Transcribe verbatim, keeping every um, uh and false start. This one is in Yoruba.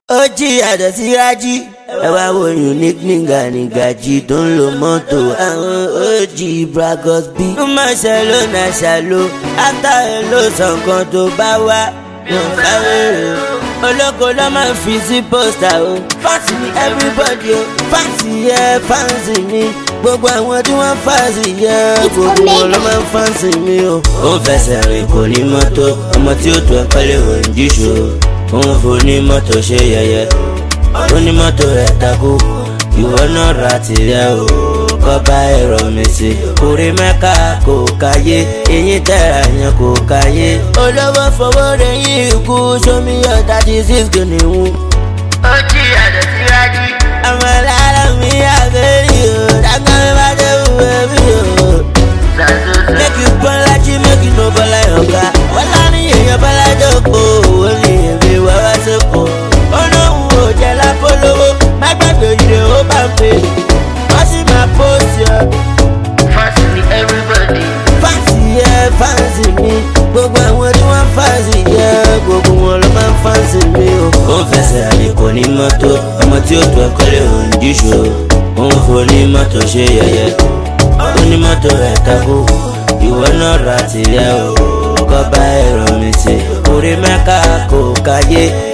Oji Adesiraji ẹ wá wo unique nigga nìgàjì tó ń lo mọ́tò àwọn Oji Bragos B. ó máa ṣàlò náà ṣàlò átà ẹ ló sọ nǹkan tó bá wá ló ń fáwérè o. olóko ló máa ń fi sí pósítà o. fáǹsì ni everybody o. fáǹsì yẹ fáǹsì mi gbogbo àwọn tí wọ́n fáǹsì yẹ gbogbo wọn ló máa ń fáǹsì mi o. ó ń fẹsẹ̀ rìn kò ní mọ́tò ọmọ tí ó tó ẹ̀kọ́ lè wọ̀ ń jíṣó. òun fò ní mọ́tò ṣe yẹ̀yẹ́ ó ní mọ́tò rẹ̀ takú ìwọ náà ra tirẹ̀ o. kọ́ba ẹ̀rọ mi sí orí mẹ́ka kò káyé eyín tẹ̀ra yẹn kò káyé. olówó fowó rẹ̀ yín ikú sómi yọ thirty six kìnìún. Oji Adesiraji ọmọ lára mi àgbẹ̀rì o dágbà mi bá dé wúwo mi o. make you born like you make you no born like ọ̀gá wọ́n lá ní èèyàn bá lájọ́ kó o ní èmi wá wá sóko. ó lóun ò jẹ́ lápolówó má gbàgbé ìrè ó bá ń pè wọ́n sì máa post yọ. Fans me everybody. fáǹsì yẹ fáǹsì mi gbogbo àwọn tí wọ́n fáǹsì yẹ gbogbo wọn ló máa ń fáǹsì mi o. ó ń fẹsẹ̀ àlè kò ní mọ́tò ọmọ tí ó tó ẹ̀kọ́ lè hàn jíṣó. òun fò ní mọ́tò ṣe yẹ̀yẹ́ ó ní mọ́tò rẹ̀ takú ìwọ náà ra tirẹ̀ o. kọ́ba ẹ̀rọ mi sí orí mẹ́ka kò káyé